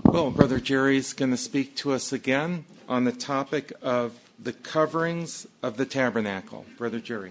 Well, Brother Jerry's going to speak to us again on the topic of the coverings of the tabernacle. Brother Jerry.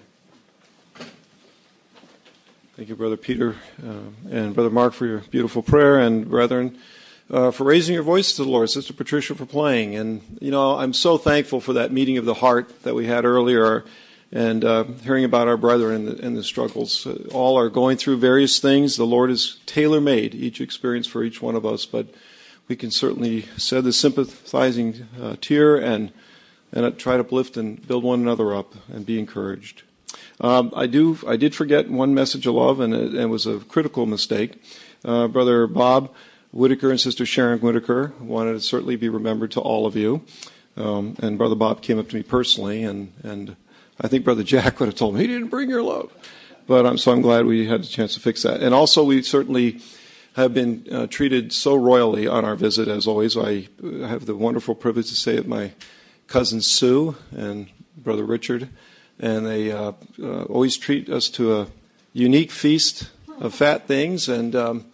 Thank you, Brother Peter and Brother Mark for your beautiful prayer, and brethren for raising your voice to the Lord, Sister Patricia for playing. And, you know, I'm so thankful for that meeting of the heart that we had earlier, and hearing about our brethren and the struggles. All are going through various things. The Lord is tailor-made, each experience for each one of us, but we can certainly shed the sympathizing tear and try to uplift and build one another up and be encouraged. I did forget one message of love, and it was a critical mistake. Brother Bob Whitaker and Sister Sharon Whitaker wanted to certainly be remembered to all of you. And Brother Bob came up to me personally, and I think Brother Jack would have told me he didn't bring your love. But I'm glad we had a chance to fix that. And also, we certainly have been treated so royally on our visit, as always. I have the wonderful privilege to say that my cousin Sue and Brother Richard, and they always treat us to a unique feast of fat things, and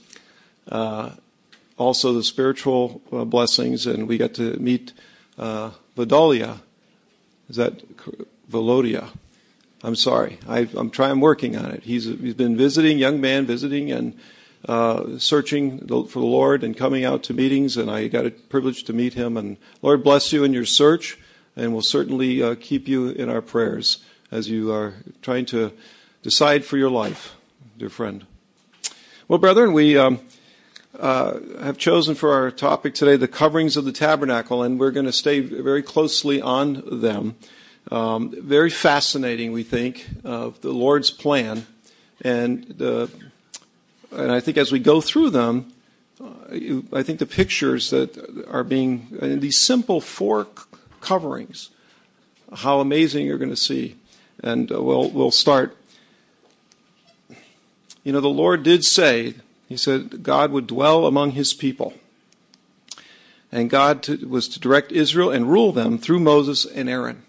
also the spiritual blessings. And we got to meet Vodolia. Is that Volodia? I'm sorry. I'm working on it. He's been visiting, young man visiting, and searching for the Lord and coming out to meetings, and I got a privilege to meet him. And Lord bless you in your search, and we'll certainly keep you in our prayers as you are trying to decide for your life, dear friend. Well, brethren, we have chosen for our topic today the coverings of the tabernacle, and we're going to stay very closely on them. Very fascinating, we think, of the Lord's plan, and I think as we go through them, I think the pictures that are being, in these simple 4 coverings, how amazing you're going to see. And we'll start. You know, the Lord did say, He said God would dwell among His people. And God was to direct Israel and rule them through Moses and Aaron.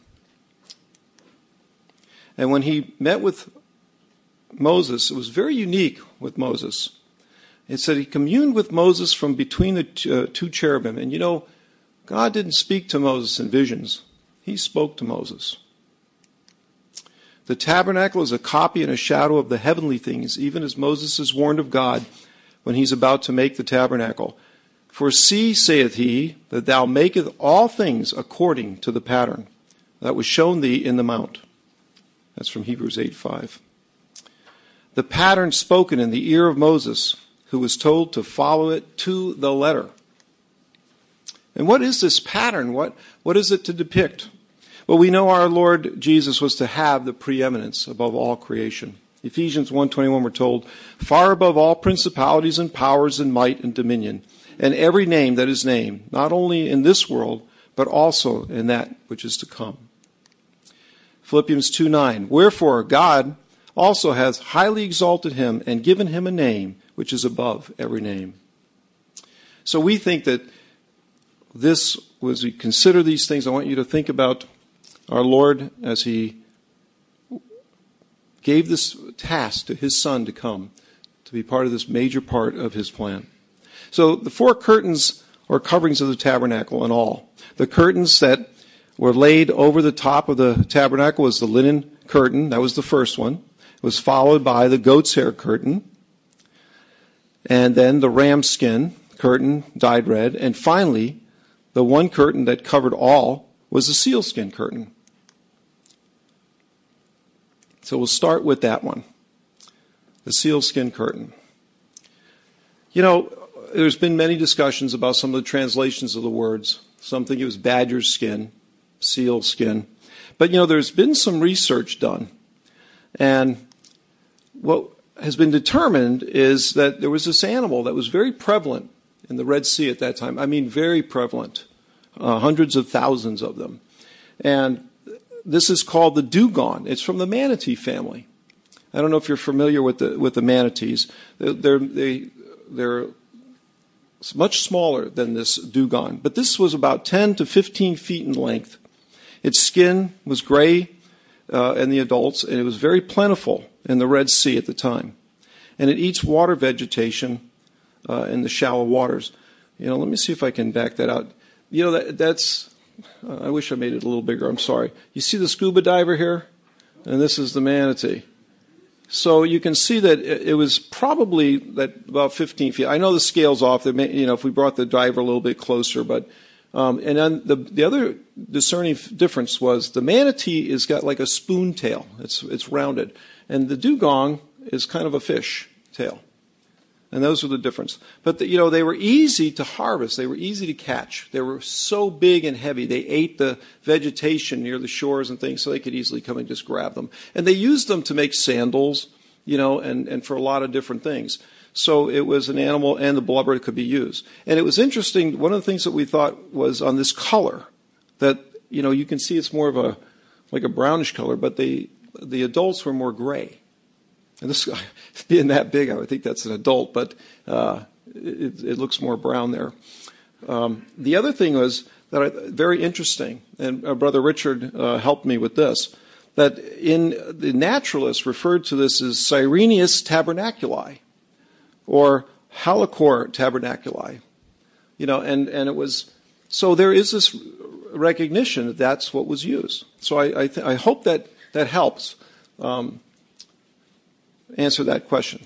And when He met with Moses, it was very unique with Moses. It said He communed with Moses from between the 2 cherubim. And you know, God didn't speak to Moses in visions. He spoke to Moses. The tabernacle is a copy and a shadow of the heavenly things, even as Moses is warned of God when he's about to make the tabernacle. For see, saith He, that thou maketh all things according to the pattern that was shown thee in the mount. That's from Hebrews 8:5. The pattern spoken in the ear of Moses, who was told to follow it to the letter. And what is this pattern? What is it to depict? Well, we know our Lord Jesus was to have the preeminence above all creation. Ephesians 1:21, we're told, far above all principalities and powers and might and dominion, and every name that is named, not only in this world, but also in that which is to come. Philippians 2:9, wherefore God also has highly exalted Him and given Him a name which is above every name. So we think that as we consider these things, I want you to think about our Lord as He gave this task to His Son to come, to be part of this major part of His plan. So the 4 curtains or coverings of the tabernacle in all. The curtains that were laid over the top of the tabernacle was the linen curtain. That was the first one. It was followed by the goat's hair curtain, and then the ram skin curtain dyed red, and finally, the one curtain that covered all was the sealskin curtain. So we'll start with that one, the sealskin curtain. You know, there's been many discussions about some of the translations of the words. Some think it was badger's skin, seal skin. But, you know, there's been some research done. And what has been determined is that there was this animal that was very prevalent in the Red Sea at that time. I mean, very prevalent. Hundreds of thousands of them. And this is called the dugong. It's from the manatee family. I don't know if you're familiar with the manatees. They're much smaller than this dugong. But this was about 10 to 15 feet in length. Its skin was gray in the adults, and it was very plentiful in the Red Sea at the time. And it eats water vegetation in the shallow waters. Let me see if I can back that out. That's, I wish I made it a little bigger. I'm sorry. You see the scuba diver here? And this is the manatee. So you can see that it was probably about 15 feet. I know the scale's off. If we brought the diver a little bit closer, but and then the other discerning difference was the manatee has got like a spoon tail. It's rounded, and the dugong is kind of a fish tail. And those were the difference. But they were easy to harvest. They were easy to catch. They were so big and heavy. They ate the vegetation near the shores and things, so they could easily come and just grab them. And they used them to make sandals, and for a lot of different things. So it was an animal, and the blubber could be used. And it was interesting. One of the things that we thought was on this color, that you can see it's more of a brownish color, but the adults were more gray. And this guy, being that big, I would think that's an adult, but it looks more brown there. The other thing was very interesting, and Brother Richard helped me with this, that in the naturalists referred to this as Cyrenius tabernaculi, or Halicore tabernaculi. And it was, so there is this recognition that that's what was used. So I hope that helps answer that question.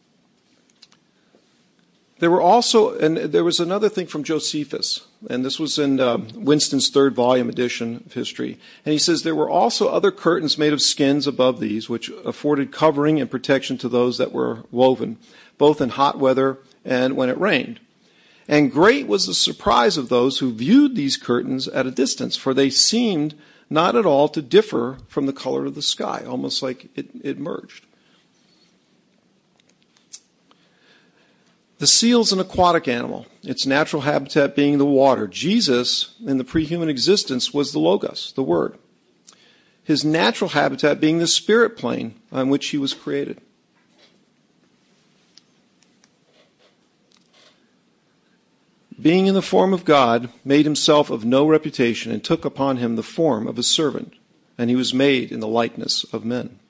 There was another thing from Josephus, and this was in Winston's third volume edition of history. And he says there were also other curtains made of skins above these, which afforded covering and protection to those that were woven, both in hot weather and when it rained. And great was the surprise of those who viewed these curtains at a distance, for they seemed not at all to differ from the color of the sky, almost like it merged. The seal is an aquatic animal, its natural habitat being the water. Jesus, in the pre-human existence, was the Logos, the Word. His natural habitat being the spirit plane on which he was created. Being in the form of God, made himself of no reputation, and took upon him the form of a servant, and he was made in the likeness of men.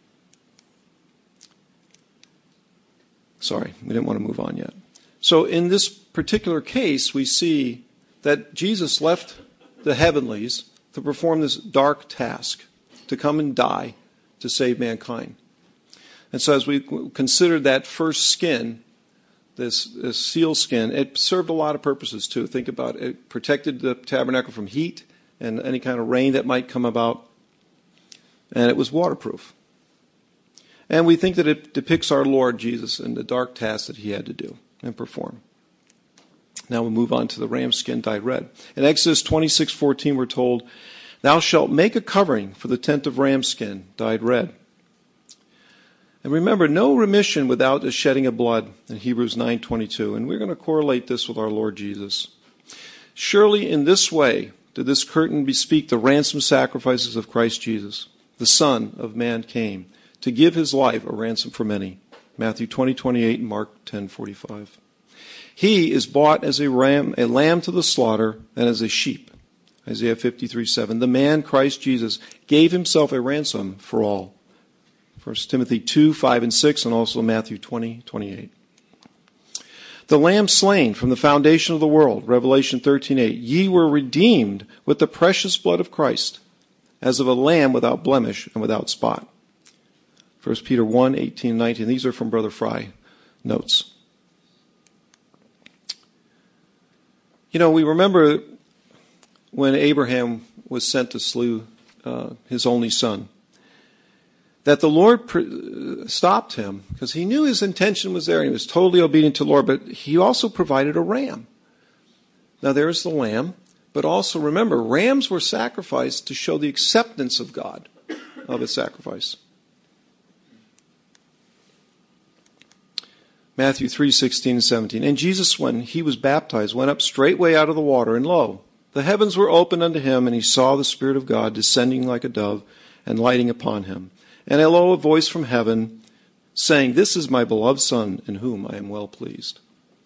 Sorry, we didn't want to move on yet. So in this particular case, we see that Jesus left the heavenlies to perform this dark task, to come and die to save mankind. And so as we considered that first skin, this seal skin, it served a lot of purposes too. Think about it. It protected the tabernacle from heat and any kind of rain that might come about. And it was waterproof. And we think that it depicts our Lord Jesus and the dark task that he had to do and perform. Now we'll move on to the ram skin dyed red. In Exodus 26:14 we're told, "Thou shalt make a covering for the tent of ram skin dyed red." And remember, no remission without the shedding of blood in Hebrews 9:22. And we're going to correlate this with our Lord Jesus. Surely in this way did this curtain bespeak the ransom sacrifices of Christ Jesus. The Son of Man came to give his life a ransom for many. Matthew 20:28 and Mark 10:45. He is bought as a lamb to the slaughter, and as a sheep. Isaiah 53:7. The man, Christ Jesus, gave himself a ransom for all. 1 Timothy 2:5 and 6, and also Matthew 20:28. The lamb slain from the foundation of the world, Revelation 13:8. Ye were redeemed with the precious blood of Christ, as of a lamb without blemish and without spot. 1 Peter 1:18 and 19. These are from Brother Fry notes. We remember when Abraham was sent to slew his only son, that the Lord stopped him because he knew his intention was there and he was totally obedient to the Lord, but he also provided a ram. Now there's the lamb, but also remember, rams were sacrificed to show the acceptance of God of his sacrifice. Matthew 3:16 and 17. And Jesus, when he was baptized, went up straightway out of the water, and lo, the heavens were opened unto him, and he saw the Spirit of God descending like a dove and lighting upon him. And lo, a voice from heaven, saying, This is my beloved Son, in whom I am well pleased.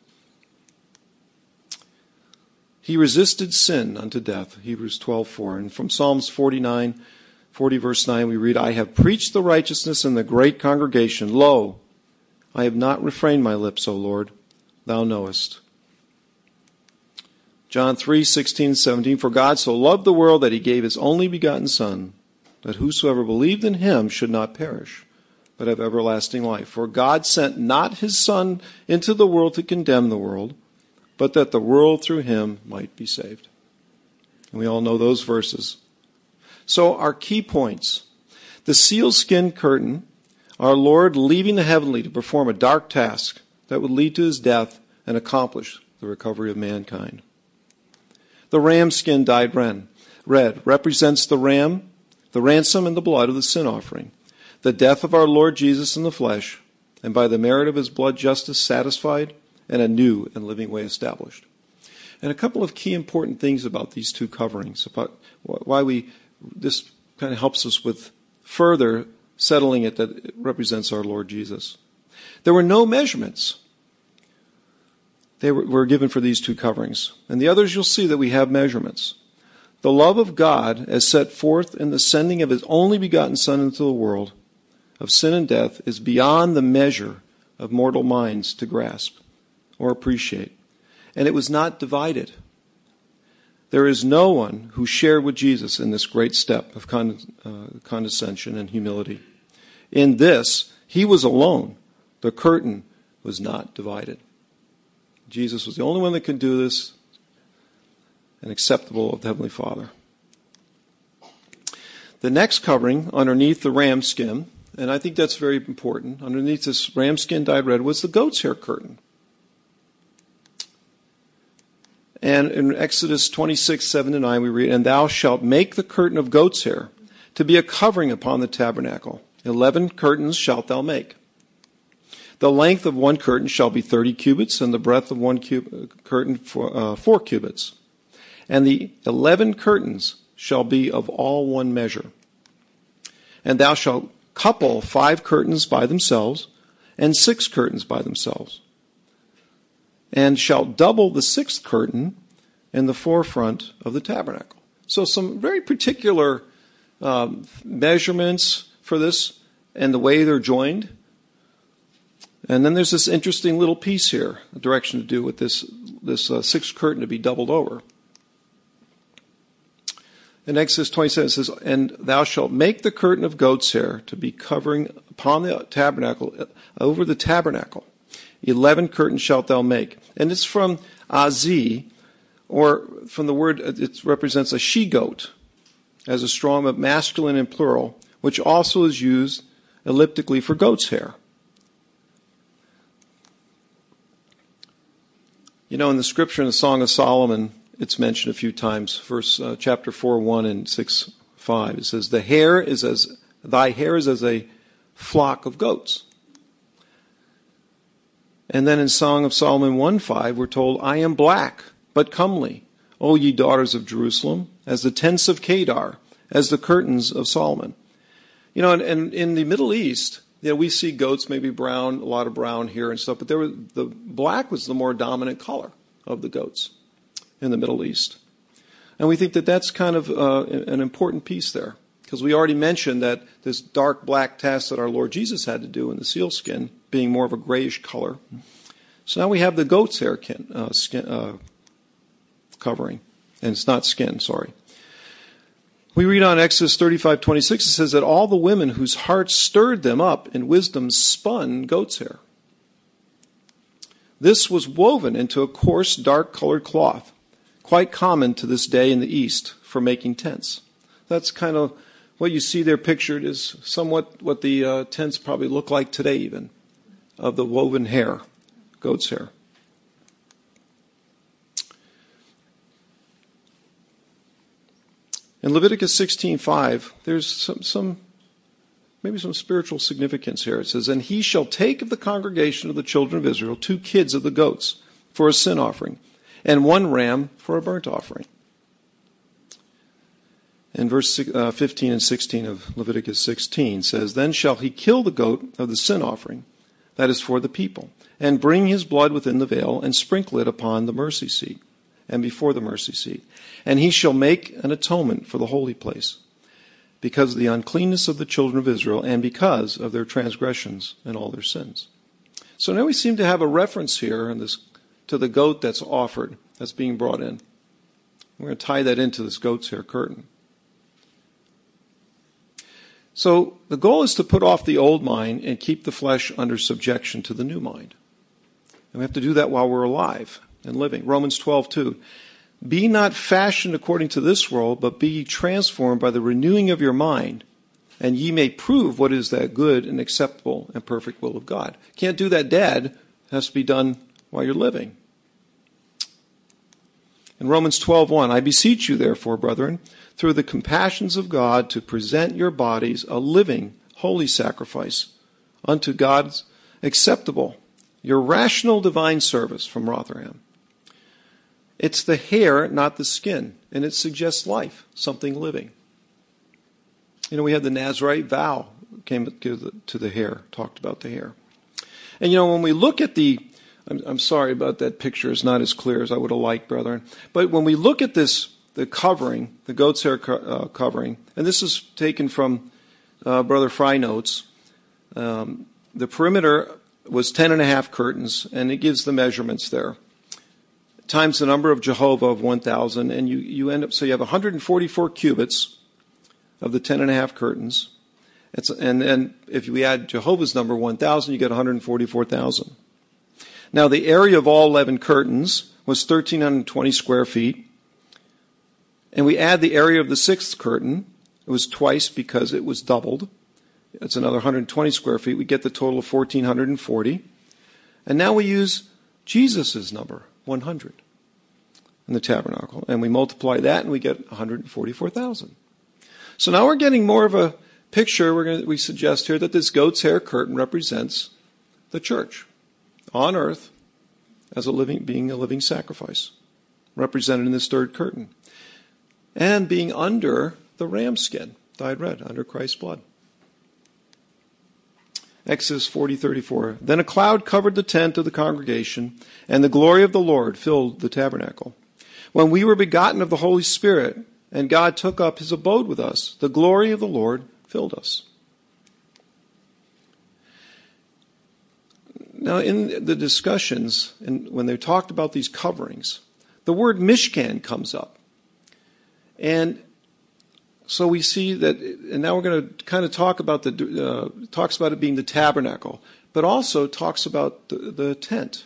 He resisted sin unto death, Hebrews 12:4. And from Psalms 40 verse 9, we read, I have preached the righteousness in the great congregation. Lo, I have not refrained my lips, O Lord, thou knowest. John 3:16, 17, for God so loved the world that he gave his only begotten Son, that whosoever believed in him should not perish, but have everlasting life. For God sent not his Son into the world to condemn the world, but that the world through him might be saved. And we all know those verses. So our key points. The sealskin curtain, our Lord leaving the heavenly to perform a dark task that would lead to his death and accomplish the recovery of mankind. The ram skin dyed red represents the ransom and the blood of the sin offering, the death of our Lord Jesus in the flesh, and by the merit of his blood justice satisfied and a new and living way established. And a couple of key important things about these two coverings, about why this kind of helps us with further settling it that it represents our Lord Jesus. There were no measurements. They were given for these two coverings. And the others you'll see that we have measurements. The love of God as set forth in the sending of his only begotten Son into the world of sin and death is beyond the measure of mortal minds to grasp or appreciate. And it was not divided. There is no one who shared with Jesus in this great step of condescension and humility. In this, he was alone. The curtain was not divided. Jesus was the only one that could do this and acceptable of the Heavenly Father. The next covering underneath the ram skin, and I think that's very important, underneath this ram skin dyed red was the goat's hair curtain. And in Exodus 26:7-9 we read, and thou shalt make the curtain of goat's hair to be a covering upon the tabernacle. 11 curtains shalt thou make. The length of one curtain shall be 30 cubits, and the breadth of one curtain 4 cubits. And the 11 curtains shall be of all one measure. And thou shalt couple 5 curtains by themselves, and 6 curtains by themselves. And shalt double the 6th curtain in the forefront of the tabernacle. So some very particular measurements for this and the way they're joined. And then there's this interesting little piece here, a direction to do with this 6th curtain to be doubled over. In Exodus 27 it says, and thou shalt make the curtain of goat's hair to be covering upon the tabernacle, over the tabernacle. 11 curtains shalt thou make. And it's from Azi, or from the word, it represents a she-goat, as a strong but masculine and plural, which also is used elliptically for goat's hair. You know, in the scripture in the Song of Solomon, it's mentioned a few times. Chapter 4:1 and 6:5. It says, thy hair is as a flock of goats. And then in Song of Solomon 1:5, we're told, I am black, but comely, O ye daughters of Jerusalem, as the tents of Kedar, as the curtains of Solomon. You know, and in the Middle East, we see goats maybe brown, a lot of brown here and stuff, but the black was the more dominant color of the goats in the Middle East. And we think that that's kind of an important piece there, because we already mentioned that this dark black task that our Lord Jesus had to do in the sealskin, being more of a grayish color. So now we have the goat's hair covering, and it's not skin, sorry. We read on Exodus 35:26, it says that all the women whose hearts stirred them up in wisdom spun goat's hair. This was woven into a coarse, dark-colored cloth, quite common to this day in the East for making tents. That's kind of what you see there pictured is somewhat what the tents probably look like today even, of the woven hair, goat's hair. In Leviticus 16:5, there's some spiritual significance here. It says, and he shall take of the congregation of the children of Israel 2 kids of the goats for a sin offering, and 1 ram for a burnt offering. And verse 15 and 16 of Leviticus 16 says, then shall he kill the goat of the sin offering, that is for the people, and bring his blood within the veil, and sprinkle it upon the mercy seat, and before the mercy seat. And he shall make an atonement for the holy place, because of the uncleanness of the children of Israel, and because of their transgressions and all their sins. So now we seem to have a reference here in this to the goat that's offered, that's being brought in. We're going to tie that into this goat's hair curtain. So the goal is to put off the old mind and keep the flesh under subjection to the new mind. And we have to do that while we're alive and living. Romans 12:2. Be not fashioned according to this world, but be ye transformed by the renewing of your mind, and ye may prove what is that good and acceptable and perfect will of God. Can't do that dead. It has to be done while you're living. In Romans 12:1, I beseech you, therefore, brethren, through the compassions of God, to present your bodies a living, holy sacrifice unto God's acceptable, your rational divine service, from Rotherham. It's the hair, not the skin, and it suggests life, something living. You know, we had the Nazarite vow came to the hair, talked about the hair. And you know, when we look at I'm sorry about that picture, it's not as clear as I would have liked, brethren. But when we look at this, the covering, the goat's hair covering, and this is taken from Brother Fry notes, the perimeter was 10.5 curtains, and it gives the measurements there, times the number of Jehovah of 1,000, and you end up, so you have 144 cubits of the 10.5 curtains. And then if we add Jehovah's number 1,000, you get 144,000. Now the area of all 11 curtains was 1,320 square feet. And we add the area of the 6th curtain. It was twice because it was doubled. That's another 120 square feet. We get the total of 1,440. And now we use Jesus' number, 100, in the tabernacle. And we multiply that and we get 144,000. So now we're getting more of a picture. We suggest here that this goat's hair curtain represents the church on earth as being a living sacrifice, represented in this third curtain, and being under the ram skin, dyed red, under Christ's blood. Exodus 40:34. Then a cloud covered the tent of the congregation, and the glory of the Lord filled the tabernacle. When we were begotten of the Holy Spirit, and God took up his abode with us, the glory of the Lord filled us. Now, in the discussions, and when they talked about these coverings, the word Mishkan comes up. And so we see that, and now we're going to kind of talk about talks about it being the tabernacle, but also talks about the tent.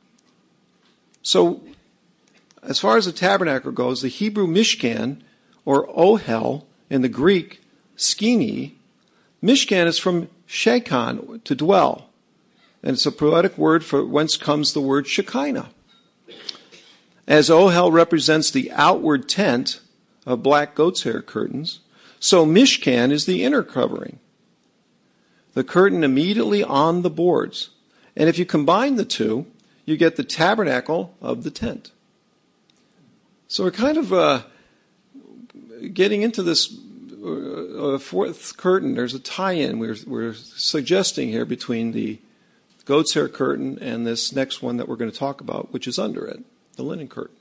So, as far as the tabernacle goes, the Hebrew Mishkan, or Ohel, in the Greek, skini, Mishkan is from shekan, to dwell. And it's a poetic word for whence comes the word Shekinah. As Ohel represents the outward tent of black goat's hair curtains, so Mishkan is the inner covering, the curtain immediately on the boards. And if you combine the two, you get the tabernacle of the tent. So we're kind of getting into this fourth curtain. There's a tie-in we're suggesting here between the goat's hair curtain and this next one that we're going to talk about, which is under it, the linen curtain.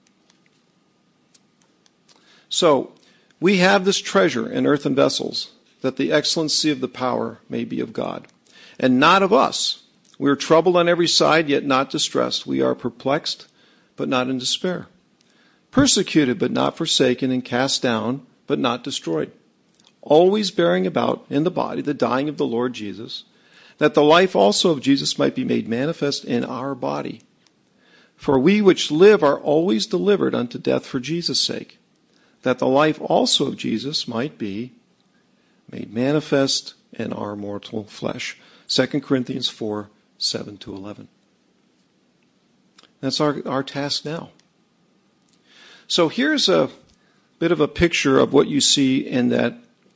So, we have this treasure in earthen vessels, that the excellency of the power may be of God, and not of us. We are troubled on every side, yet not distressed. We are perplexed, but not in despair. Persecuted, but not forsaken, and cast down, but not destroyed. Always bearing about in the body the dying of the Lord Jesus, that the life also of Jesus might be made manifest in our body. For we which live are always delivered unto death for Jesus' sake, that the life also of Jesus might be made manifest in our mortal flesh. 2 Corinthians 4:7-11. That's our task now. So here's a bit of a picture of what you see in that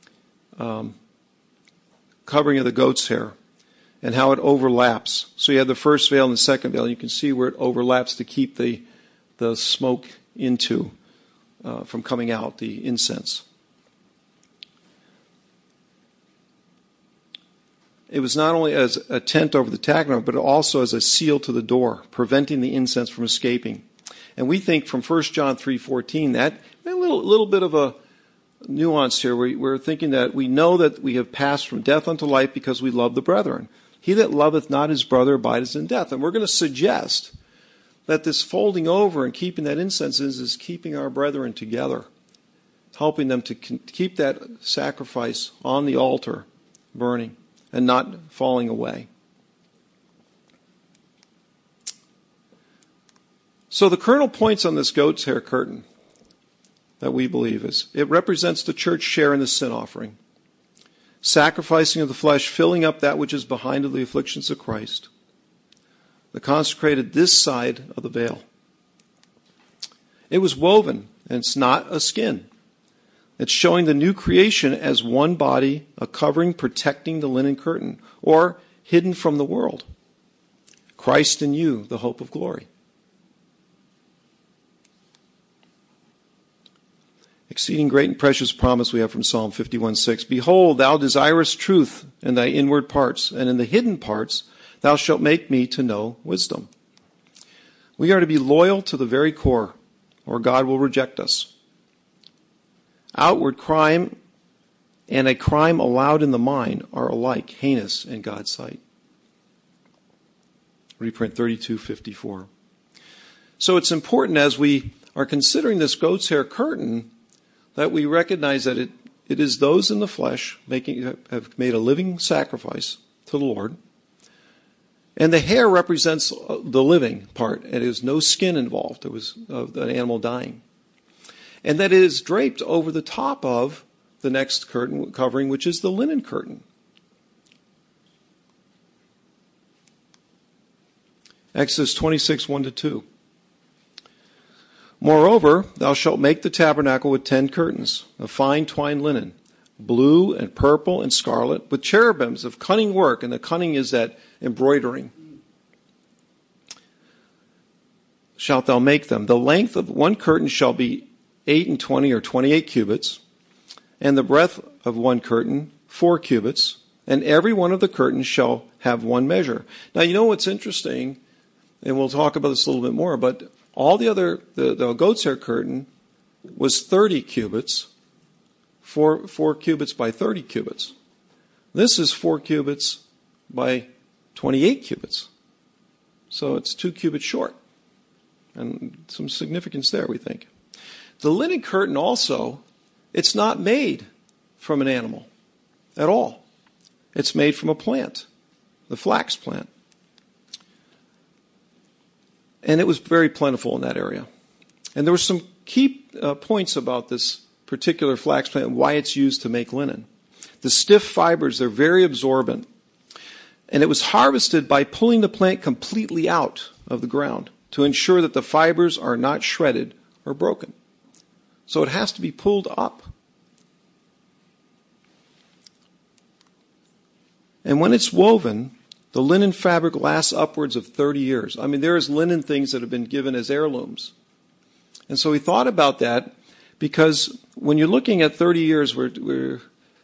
covering of the goat's hair, and how it overlaps. So you have the first veil and the second veil. You can see where it overlaps to keep the smoke from coming out, the incense. It was not only as a tent over the tabernacle, but also as a seal to the door, preventing the incense from escaping. And we think from 1 John 3:14 that a little bit of a nuance here. We're thinking that we know that we have passed from death unto life because we love the brethren. He that loveth not his brother abideth in death. And we're going to suggest that this folding over and keeping that incense is keeping our brethren together, helping them to keep that sacrifice on the altar burning and not falling away. So the kernel points on this goat's hair curtain that we believe is, it represents the church share in the sin offering, sacrificing of the flesh, filling up that which is behind of the afflictions of Christ, the consecrated this side of the veil. It was woven, and it's not a skin. It's showing the new creation as one body, a covering protecting the linen curtain, or hidden from the world. Christ in you, the hope of glory. Exceeding great and precious promise we have from Psalm 51:6. Behold, thou desirest truth in thy inward parts, and in the hidden parts thou shalt make me to know wisdom. We are to be loyal to the very core, or God will reject us. Outward crime and a crime allowed in the mind are alike heinous in God's sight. Reprint 32:54. So it's important as we are considering this goat's hair curtain that we recognize that it is those in the flesh have made a living sacrifice to the Lord. And the hair represents the living part. And there's no skin involved. There was an animal dying. And that it is draped over the top of the next curtain covering, which is the linen curtain. Exodus 26:1-2. Moreover, thou shalt make the tabernacle with 10 curtains of fine twined linen, blue and purple and scarlet, with cherubims of cunning work, and the cunning is that embroidering. Shalt thou make them. The length of one curtain shall be 8 and 20 or 28 cubits, and the breadth of one curtain 4 cubits, and every one of the curtains shall have one measure. Now, you know what's interesting, and we'll talk about this a little bit more, but all the goat's hair curtain was 30 cubits, 4 cubits by 30 cubits. This is 4 cubits by 28 cubits. So it's 2 cubits short. And some significance there, we think. The linen curtain also, it's not made from an animal at all. It's made from a plant, the flax plant. And it was very plentiful in that area. And there were some key points about this particular flax plant and why it's used to make linen. The stiff fibers, they're very absorbent. And it was harvested by pulling the plant completely out of the ground to ensure that the fibers are not shredded or broken. So it has to be pulled up. And when it's woven, the linen fabric lasts upwards of 30 years. I mean, there's linen things that have been given as heirlooms. And so we thought about that because when you're looking at 30 years, we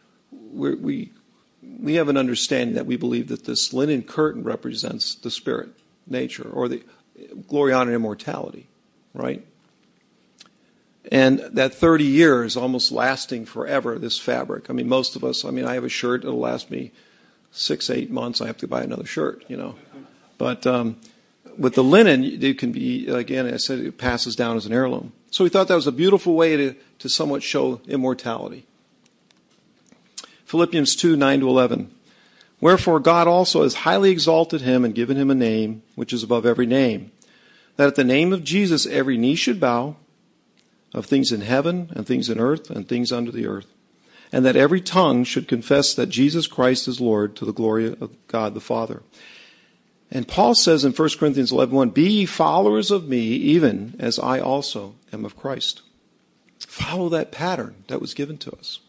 have an understanding that we believe that this linen curtain represents the spirit, nature, or the glory, honor, and immortality, right? And that 30 years almost lasting forever, this fabric. I mean, most of us, I have a shirt that'll last me 6-8 months. I have to buy another shirt, But with the linen, it can be, again, I said, it passes down as an heirloom. So we thought that was a beautiful way to somewhat show immortality. Philippians 2:9-11. Wherefore God also has highly exalted him and given him a name which is above every name, that at the name of Jesus every knee should bow, of things in heaven and things in earth and things under the earth, and that every tongue should confess that Jesus Christ is Lord, to the glory of God the Father. And Paul says in 1 Corinthians 11:1, be ye followers of me, even as I also am of Christ. Follow that pattern that was given to us.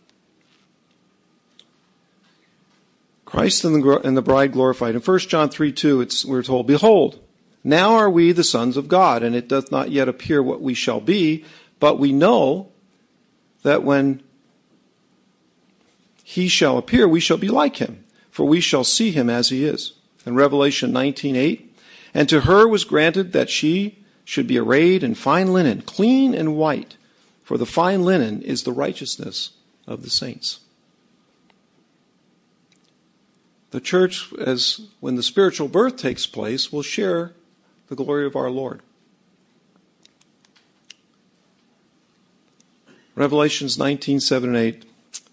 Christ and the bride glorified. In 1 John 3:2, we're told, behold, now are we the sons of God, and it doth not yet appear what we shall be, but we know that when he shall appear, we shall be like him, for we shall see him as he is. In Revelation 19:8, and to her was granted that she should be arrayed in fine linen, clean and white, for the fine linen is the righteousness of the saints. The church, when the spiritual birth takes place, will share the glory of our Lord. Revelations 19:7 and 8.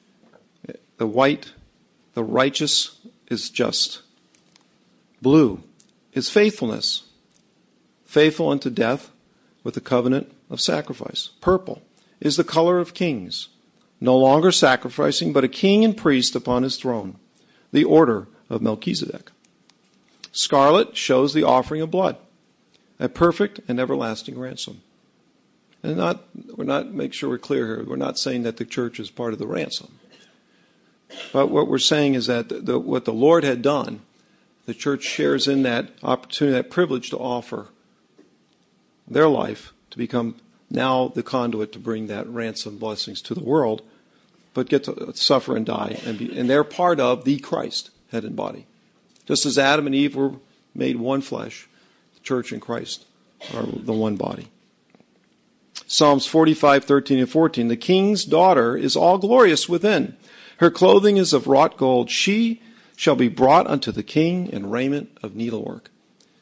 The righteous is just. Blue is faithfulness, faithful unto death with the covenant of sacrifice. Purple is the color of kings, no longer sacrificing, but a king and priest upon his throne, the order of Melchizedek. Scarlet shows the offering of blood, a perfect and everlasting ransom. And make sure we're clear here, we're not saying that the church is part of the ransom. But what we're saying is that what the Lord had done, the church shares in that opportunity, that privilege to offer their life to become now the conduit to bring that ransom blessings to the world, but get to suffer and die. And they're part of the Christ, head and body. Just as Adam and Eve were made one flesh, the church and Christ are the one body. Psalms 45:13 and 14. The king's daughter is all glorious within. Her clothing is of wrought gold. She shall be brought unto the king in raiment of needlework.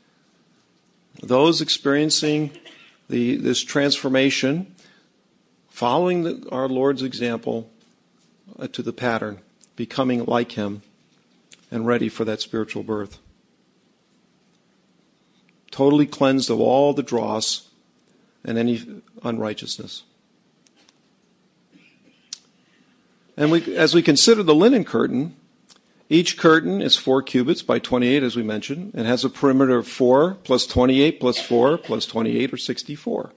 Those experiencing this transformation, following our Lord's example to the pattern, becoming like him and ready for that spiritual birth. Totally cleansed of all the dross and any unrighteousness. And as we consider the linen curtain, each curtain is 4 cubits by 28, as we mentioned, and has a perimeter of 4 plus 28 plus 4 plus 28, or 64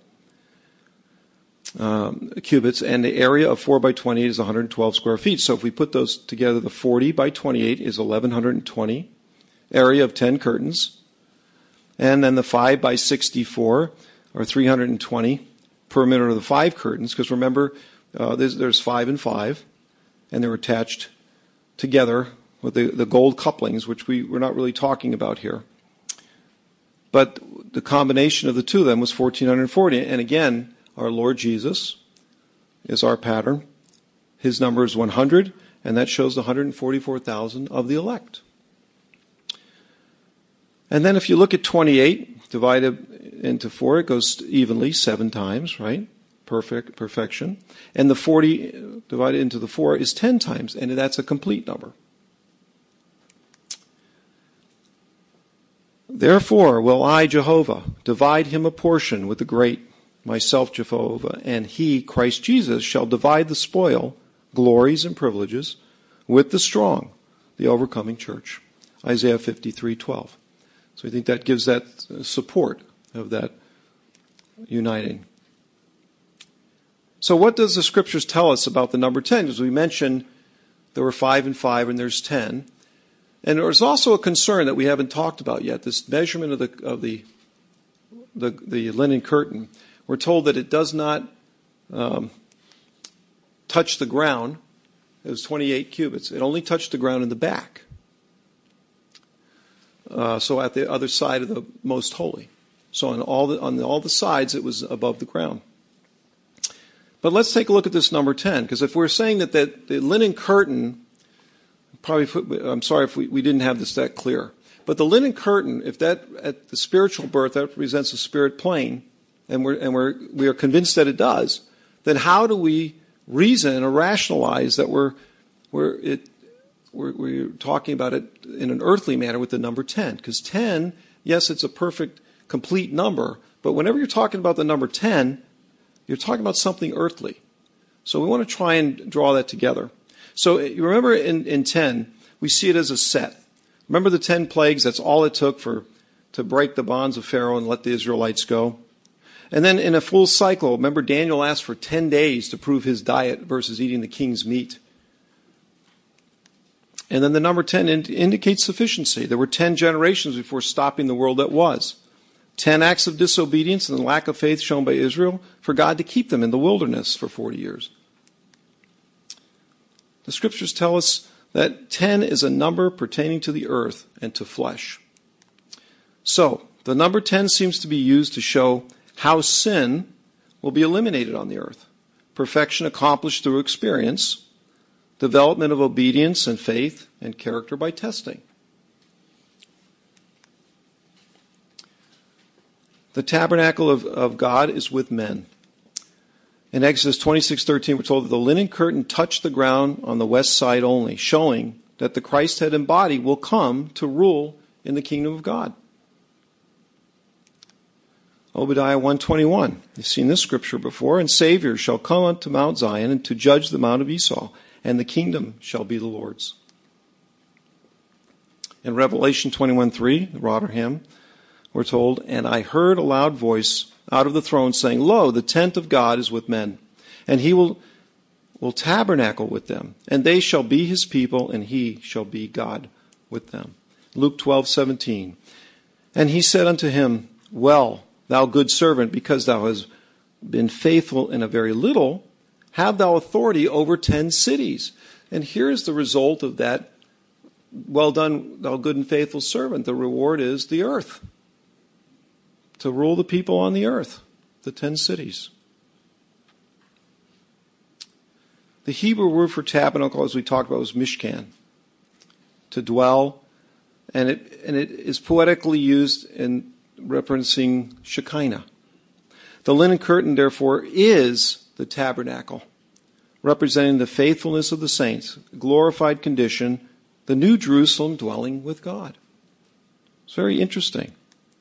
cubits, and the area of 4 by 28 is 112 square feet. So if we put those together, the 40 by 28 is 1,120, area of 10 curtains, and then the 5 by 64, or 320, perimeter of the 5 curtains, because remember, there's 5 and 5, and they're attached together with the gold couplings, which we're not really talking about here. But the combination of the two of them was 1,440. And again, our Lord Jesus is our pattern. His number is 100, and that shows the 144,000 of the elect. And then if you look at 28, divided into 4, it goes evenly 7 times, right? Perfection. And the 40 divided into the 4 is 10 times, and that's a complete number. Therefore will I, Jehovah, divide him a portion with the great, myself, Jehovah, and he, Christ Jesus, shall divide the spoil, glories and privileges, with the strong, the overcoming church. Isaiah 53:12. So I think that gives that support of that uniting. So what does the scriptures tell us about the number 10? As we mentioned, there were 5 and 5, and there's 10. And there's also a concern that we haven't talked about yet, this measurement of the linen curtain. We're told that it does not touch the ground. It was 28 cubits. It only touched the ground in the back. So at the other side of the most holy. So on all the sides, it was above the ground. But let's take a look at this number 10, because if we're saying that the linen curtain, I'm sorry if we didn't have this that clear, but the linen curtain, if that at the spiritual birth that represents a spirit plane, and we are convinced that it does, then how do we reason or rationalize that we're talking about it in an earthly manner with the number 10? Because 10, yes, it's a perfect, complete number, but whenever you're talking about the number 10, you're talking about something earthly. So we want to try and draw that together. So you remember in 10, we see it as a set. Remember the 10 plagues? That's all it took to break the bonds of Pharaoh and let the Israelites go. And then in a full cycle, remember Daniel asked for 10 days to prove his diet versus eating the king's meat. And then the number 10 indicates sufficiency. There were 10 generations before stopping the world that was. 10 acts of disobedience and the lack of faith shown by Israel for God to keep them in the wilderness for 40 years. The scriptures tell us that 10 is a number pertaining to the earth and to flesh. So, the number 10 seems to be used to show how sin will be eliminated on the earth. Perfection accomplished through experience, development of obedience and faith, and character by testing. The tabernacle of God is with men. In Exodus 26:13, we're told that the linen curtain touched the ground on the west side only, showing that the Christ head and body will come to rule in the kingdom of God. Obadiah 1:21. You've seen this scripture before. And Savior shall come unto Mount Zion and to judge the mount of Esau, and the kingdom shall be the Lord's. In Revelation 21:3, the Rotherham, we're told, and I heard a loud voice out of the throne saying, Lo, the tent of God is with men, and he will tabernacle with them, and they shall be his people, and he shall be God with them. Luke 12:17. And he said unto him, Well, thou good servant, because thou hast been faithful in a very little, have thou authority over 10 cities. And here's the result of that. Well done, thou good and faithful servant. The reward is the earth. To rule the people on the earth, the 10 cities. The Hebrew word for tabernacle, as we talked about, was mishkan, to dwell, and it is poetically used in referencing Shekinah. The linen curtain, therefore, is the tabernacle, representing the faithfulness of the saints, glorified condition, the new Jerusalem dwelling with God. It's very interesting.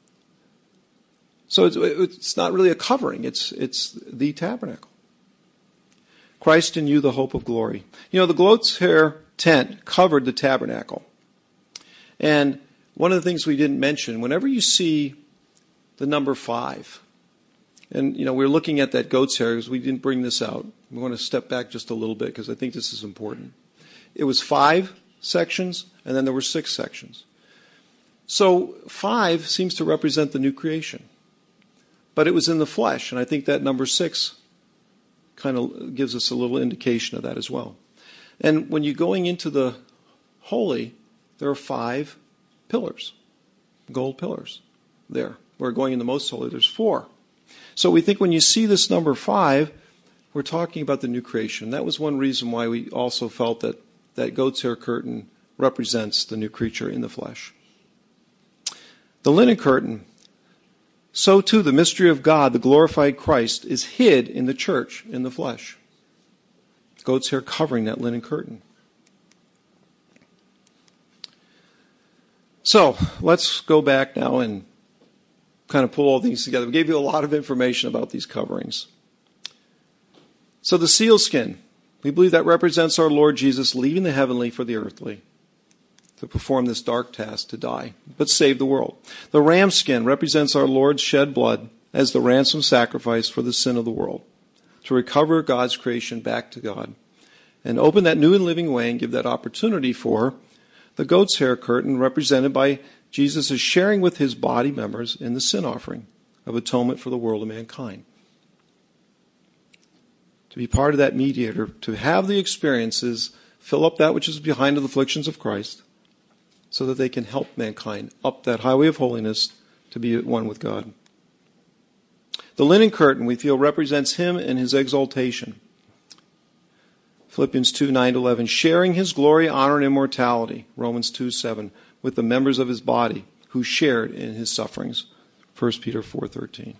So it's not really a covering, it's the tabernacle. Christ in you, the hope of glory. You know, the goat's hair tent covered the tabernacle. And one of the things we didn't mention, whenever you see the number 5, and, you know, we're looking at that goat's hair because we didn't bring this out. We want to step back just a little bit because I think this is important. It was 5 sections, and then there were 6 sections. So 5 seems to represent the new creation. But it was in the flesh, and I think that number 6 kind of gives us a little indication of that as well. And when you're going into the holy, there are 5 pillars, gold pillars there. We're going in the most holy, there's 4. So we think when you see this number 5, we're talking about the new creation. That was one reason why we also felt that that goat's hair curtain represents the new creature in the flesh. The linen curtain, so too the mystery of God, the glorified Christ, is hid in the church, in the flesh. Goat's hair covering that linen curtain. So let's go back now and kind of pull all these together. We gave you a lot of information about these coverings. So the sealskin, we believe that represents our Lord Jesus leaving the heavenly for the earthly to perform this dark task, to die, but save the world. The ram skin represents our Lord's shed blood as the ransom sacrifice for the sin of the world, to recover God's creation back to God and open that new and living way and give that opportunity for the goat's hair curtain, represented by Jesus' sharing with his body members in the sin offering of atonement for the world of mankind. To be part of that mediator, to have the experiences, fill up that which is behind the afflictions of Christ, so that they can help mankind up that highway of holiness to be at one with God. The linen curtain, we feel, represents him and his exaltation. Philippians 2:9-11, sharing his glory, honor, and immortality. Romans 2:7, with the members of his body who shared in his sufferings. 1 Peter 4:13.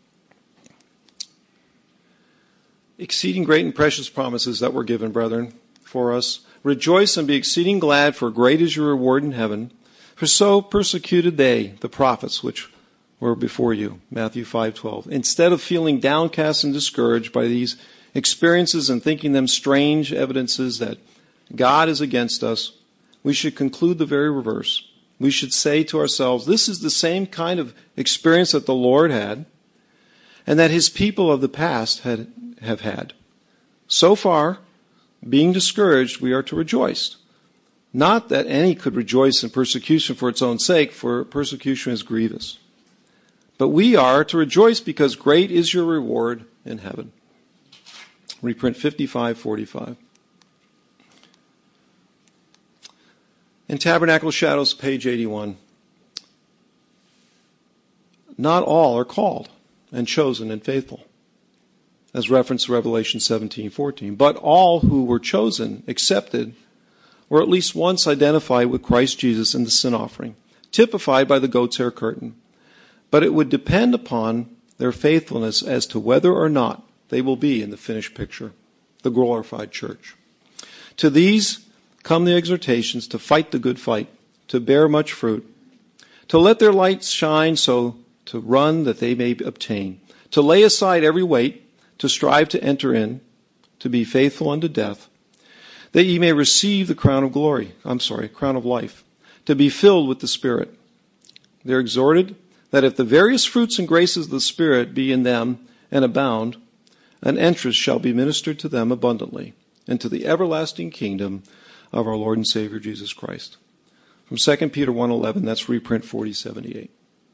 Exceeding great and precious promises that were given, brethren, for us. Rejoice and be exceeding glad, for great is your reward in heaven. For so persecuted they, the prophets, which were before you. Matthew 5:12. Instead of feeling downcast and discouraged by these experiences and thinking them strange evidences that God is against us, we should conclude the very reverse. We should say to ourselves, this is the same kind of experience that the Lord had and that his people of the past have had. So far, being discouraged, we are to rejoice. Not that any could rejoice in persecution for its own sake, for persecution is grievous. But we are to rejoice because great is your reward in heaven. Reprint 5545. In Tabernacle Shadows, page 81. Not all are called and chosen and faithful, as referenced to Revelation 17:14. But all who were chosen, accepted, were at least once identified with Christ Jesus in the sin offering, typified by the goat's hair curtain. but it would depend upon their faithfulness as to whether or not they will be in the finished picture, the glorified church. To these come the exhortations to fight the good fight, to bear much fruit, to let their lights shine so to run that they may obtain, to lay aside every weight, to strive to enter in, to be faithful unto death, that ye may receive the crown of life, to be filled with the Spirit. They're exhorted that if the various fruits and graces of the Spirit be in them and abound, an entrance shall be ministered to them abundantly into the everlasting kingdom of our Lord and Savior Jesus Christ. From 2 Peter 1:11, that's reprint 4078.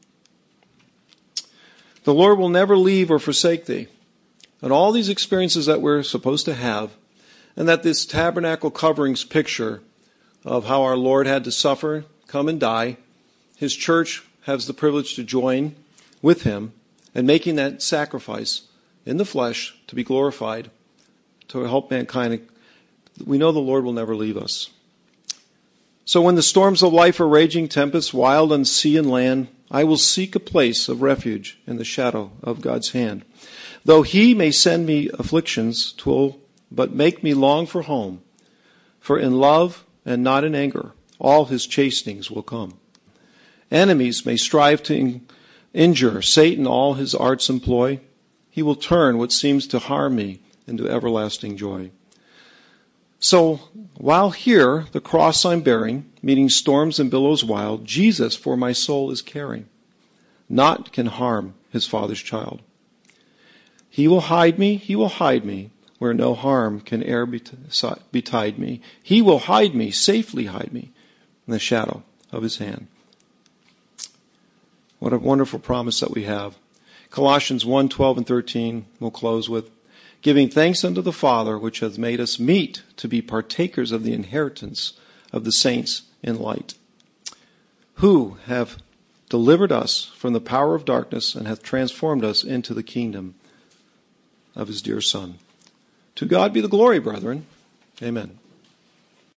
The Lord will never leave or forsake thee. And all these experiences that we're supposed to have, and that this tabernacle coverings picture of how our Lord had to suffer, come and die, his church has the privilege to join with him in making that sacrifice in the flesh to be glorified, to help mankind. We know the Lord will never leave us. So when the storms of life are raging, tempests wild on sea and land, I will seek a place of refuge in the shadow of God's hand. Though he may send me afflictions, 'twill but make me long for home. For in love and not in anger, all his chastenings will come. Enemies may strive to injure, Satan all his arts employ. He will turn what seems to harm me into everlasting joy. So, while here, the cross I'm bearing, meeting storms and billows wild, Jesus for my soul is caring. Naught can harm his Father's child. He will hide me, where no harm can e'er betide me. He will hide me, safely hide me, in the shadow of his hand. What a wonderful promise that we have. Colossians 1:12 and 13 we'll close with. Giving thanks unto the Father, which hath made us meet to be partakers of the inheritance of the saints in light, who have delivered us from the power of darkness and hath transformed us into the kingdom of his dear Son. To God be the glory, brethren. Amen.